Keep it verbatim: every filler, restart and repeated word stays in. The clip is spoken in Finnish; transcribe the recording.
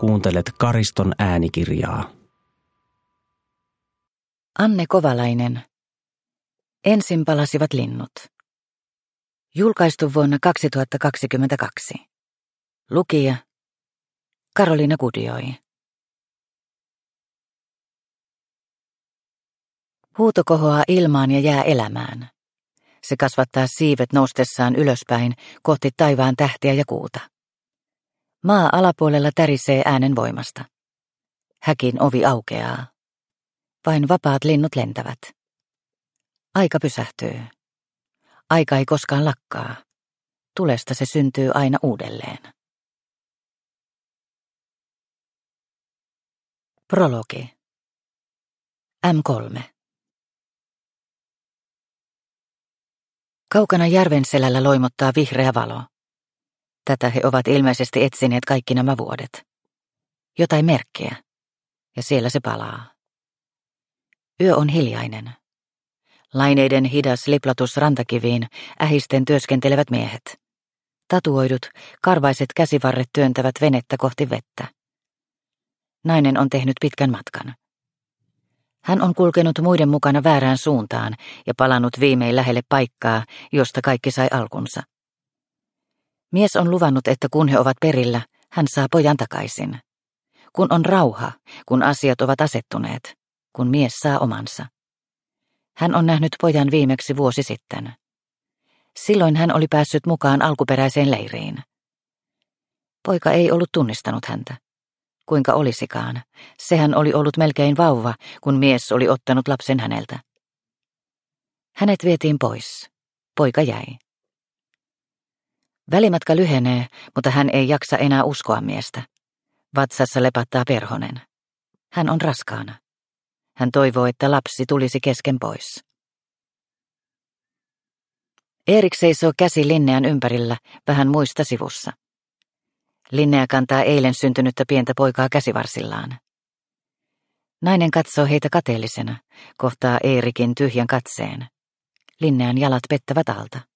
Kuuntelet Kariston äänikirjaa. Anne Kovalainen. Ensin palasivat linnut. Julkaistu vuonna kaksituhattakaksikymmentäkaksi. Lukija Karoliina Kudioi. Huuto kohoaa ilmaan ja jää elämään. Se kasvattaa siivet noustessaan ylöspäin kohti taivaan tähtiä ja kuuta. Maa alapuolella tärisee äänen voimasta. Häkin ovi aukeaa. Vain vapaat linnut lentävät. Aika pysähtyy. Aika ei koskaan lakkaa. Tulesta se syntyy aina uudelleen. Prologi. M kolme. Kaukana järven selällä loimottaa vihreä valo. Tätä he ovat ilmeisesti etsineet kaikki nämä vuodet. Jotain merkkiä. Ja siellä se palaa. Yö on hiljainen. Laineiden hidas liplatus rantakiviin ähisten työskentelevät miehet. Tatuoidut, karvaiset käsivarret työntävät venettä kohti vettä. Nainen on tehnyt pitkän matkan. Hän on kulkenut muiden mukana väärään suuntaan ja palannut viimein lähelle paikkaa, josta kaikki sai alkunsa. Mies on luvannut, että kun he ovat perillä, hän saa pojan takaisin. Kun on rauha, kun asiat ovat asettuneet, kun mies saa omansa. Hän on nähnyt pojan viimeksi vuosi sitten. Silloin hän oli päässyt mukaan alkuperäiseen leiriin. Poika ei ollut tunnistanut häntä. Kuinka olisikaan, sehän oli ollut melkein vauva, kun mies oli ottanut lapsen häneltä. Hänet vietiin pois. Poika jäi. Välimatka lyhenee, mutta hän ei jaksa enää uskoa miestä. Vatsassa lepattaa perhonen. Hän on raskaana. Hän toivoo, että lapsi tulisi kesken pois. Erik seisoo käsi Linnean ympärillä, vähän muista sivussa. Linnea kantaa eilen syntynyttä pientä poikaa käsivarsillaan. Nainen katsoo heitä kateellisena, kohtaa Eerikin tyhjän katseen. Linnean jalat pettävät alta.